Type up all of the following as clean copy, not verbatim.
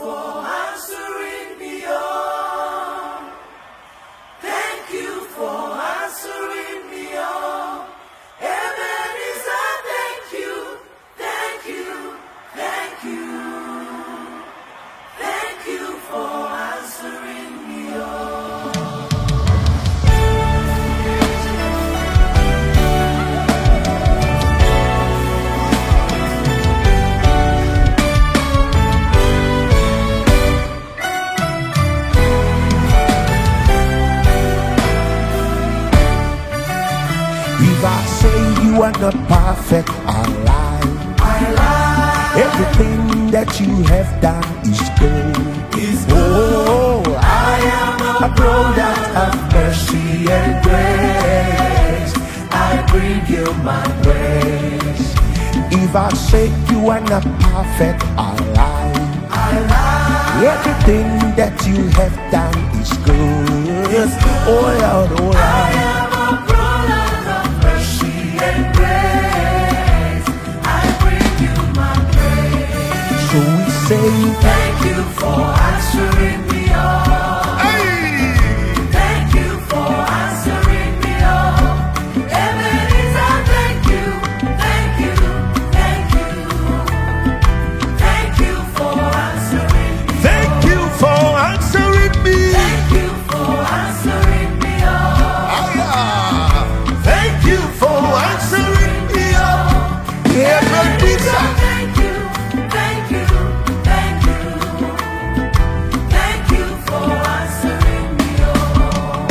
for answering me, oh. Thank you for answering me, oh. Ebenezer, thank you, thank you, thank you. Thank you for answering me, oh. If I say you are not perfect, I lie. Everything that you have done is good. Oh, I am a product of mercy and grace. I bring you my praise. If I say you are not perfect, I lie. Everything that you have done is good. Oh Lord, oh Lord. So we say thank you for answering me, oh. Hey! Thank you for answering me, oh. Ebenezer, thank you, thank you, thank you. Thank you for answering me. Thank you for answering me. Thank you for answering me, oh. Yeah. Thank you for answering me. Ebenezer. Thank you, thank you, thank you. Thank you for answering me, oh.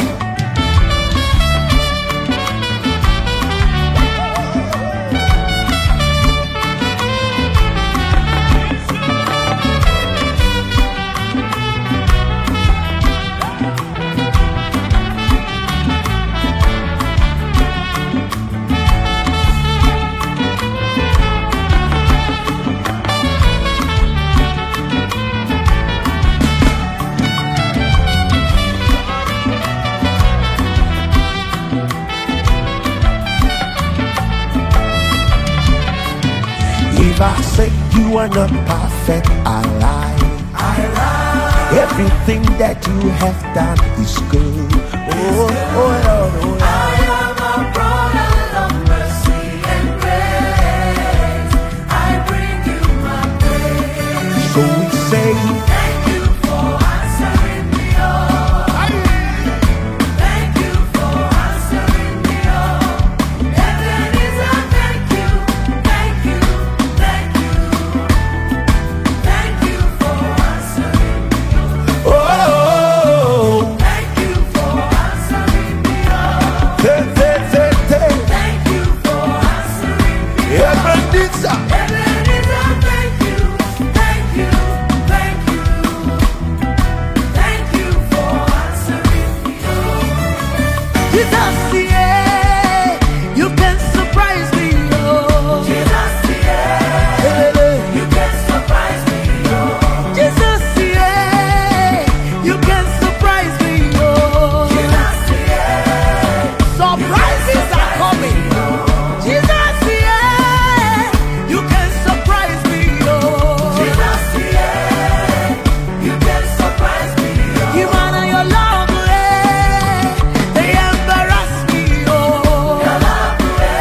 If I say you are not perfect, I lie. Everything that you have done is good. Oh, oh Lord, oh Lord. I am a product of mercy and grace. I bring you my praise. So we say thank you for answering me, oh. Thank you for answering me, oh. Ebenezer, thank you, thank you, thank you. Thank you for answering me, oh. oh, Thank you for answering me, oh. Thank you for answering me, oh. Ebenezer. Ebenezer, thank you, thank you, thank you. Thank you for answering me, oh. Jesus, yeah, you can surprise me, oh. Jesus, yeah, you can surprise me, oh. Jesus, yeah, you can surprise me, oh. Jesus, yeah, Surprises are coming. Jesus, yeah, you can surprise me, oh. Jesus, yeah, you can surprise me, oh. You honor your love, eh? They embarrass me, oh. Your love,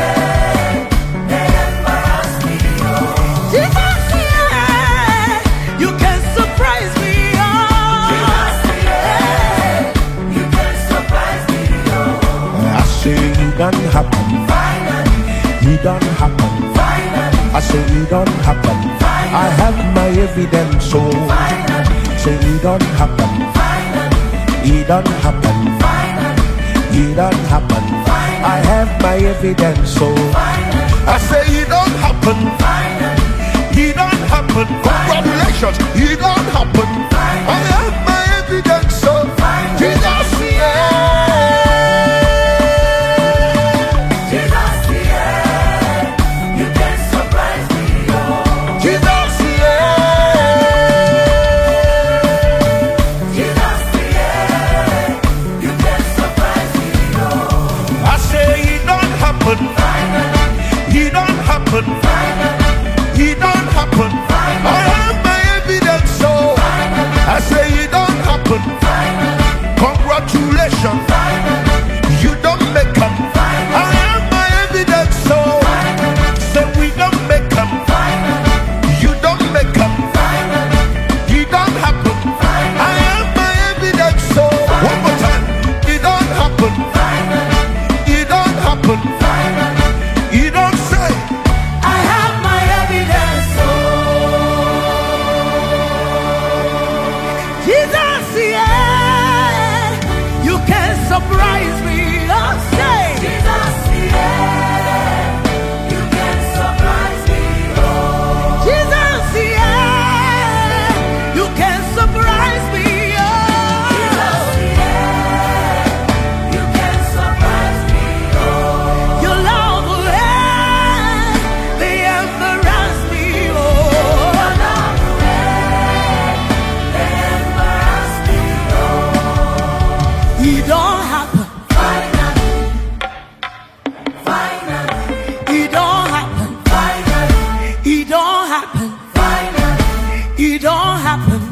they embarrass me, oh. Jesus, yeah, you can surprise me, oh. Jesus, yeah, you can surprise me, oh. I say you done happen. Finally, You done happen. finally, I say you done happen. I have my evidence, so finally, say you done happen. finally, You done happen. finally, You done happen. I have my evidence, so I say you don't happen. finally, You don't happen. Congratulations. You don't happen. I have my evidence, so Jesus, yeah. Jesus, yeah, you can surprise me, oh. Jesus, yeah. Jesus, yeah, you can surprise me, oh. I say it don't happen. Finally, It don't happen. finally, It don't happen. I have my evidence, so surprise me. Oh, say, Jesus, yeah, you can surprise me. Oh, Jesus, yeah, you can surprise me. Jesus, yeah, you can surprise me. Oh, Your love will end the embarrass me. Oh, your love will embarrass me. Oh, it don't happen. finally, finally, It don't happen. finally, It don't happen. finally, It don't happen.